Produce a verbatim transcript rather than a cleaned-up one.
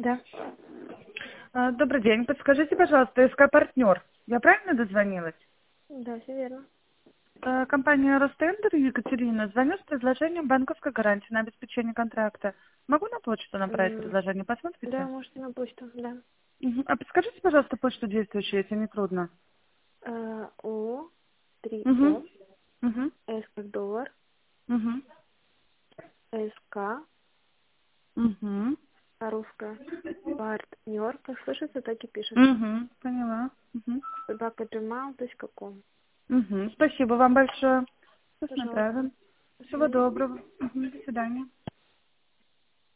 Да. А, Добрый день. Подскажите, пожалуйста, СК «Партнер». Я правильно дозвонилась? Да, все верно. Э, Компания «Ростендер», Екатерина, звоню с предложением банковской гарантии на обеспечение контракта. Могу на почту направить М, предложение? Да, Посмотрите? можете на почту, да. Мгм. А подскажите, пожалуйста, почту действующую, если не трудно. Э, О, три О, Угу. Угу. С как доллар, Угу. СК, Угу. а русская, партнер, как слышится, так и пишется. Угу. Поняла. Угу. собака джимайл точка ком. Угу. Спасибо вам большое. Пожалуйста. Посмотрела. До Всего свидания. доброго. Мгм. До свидания.